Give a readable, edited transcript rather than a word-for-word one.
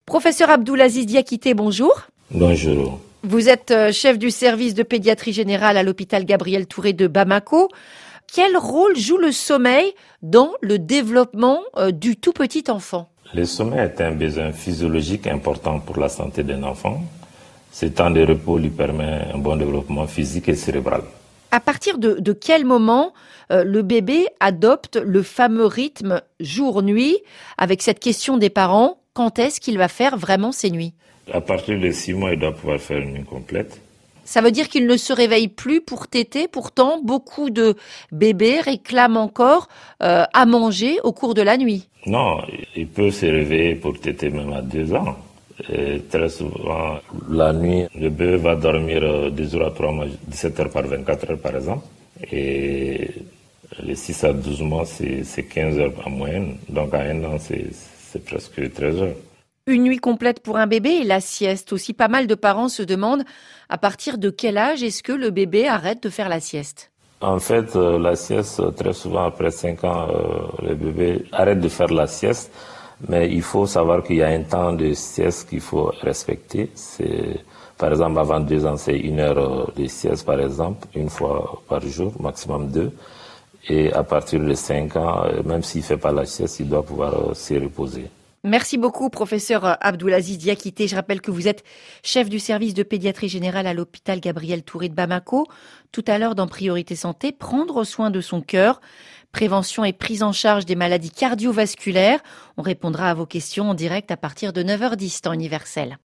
Professeur Abdoulaziz Diakité, bonjour. Bonjour. Vous êtes chef du service de pédiatrie générale à l'hôpital Gabriel Touré de Bamako. Quel rôle joue le sommeil dans le développement du tout petit enfant ? Le sommeil est un besoin physiologique important pour la santé d'un enfant. Ce temps de repos lui permet un bon développement physique et cérébral. À partir de quel moment le bébé adopte le fameux rythme jour-nuit avec cette question des parents, quand est-ce qu'il va faire vraiment ses nuits ? À partir de 6 mois, il doit pouvoir faire une nuit complète. Ça veut dire qu'il ne se réveille plus pour téter. Pourtant, beaucoup de bébés réclament encore à manger au cours de la nuit. Non, il peut se réveiller pour téter même à 2 ans. Et très souvent, la nuit, le bébé va dormir 2 jours à 3 mois, 17 heures par 24 heures par exemple. Et les 6 à 12 mois, c'est 15 heures en moyenne. Donc à 1 an, c'est presque 13 heures. Une nuit complète pour un bébé et la sieste aussi. Pas mal de parents se demandent à partir de quel âge est-ce que le bébé arrête de faire la sieste ? En fait, la sieste, très souvent après 5 ans, le bébé arrête de faire la sieste. Mais il faut savoir qu'il y a un temps de sieste qu'il faut respecter. Par exemple, avant 2 ans, c'est 1 heure de sieste, par exemple, 1 fois par jour, maximum 2. Et à partir de 5 ans, même s'il ne fait pas la sieste, il doit pouvoir se reposer. Merci beaucoup, professeur Abdoulaziz Diakité. Je rappelle que vous êtes chef du service de pédiatrie générale à l'hôpital Gabriel Touré de Bamako. Tout à l'heure, dans Priorité Santé, prendre soin de son cœur, prévention et prise en charge des maladies cardiovasculaires. On répondra à vos questions en direct à partir de 9h10, temps universel.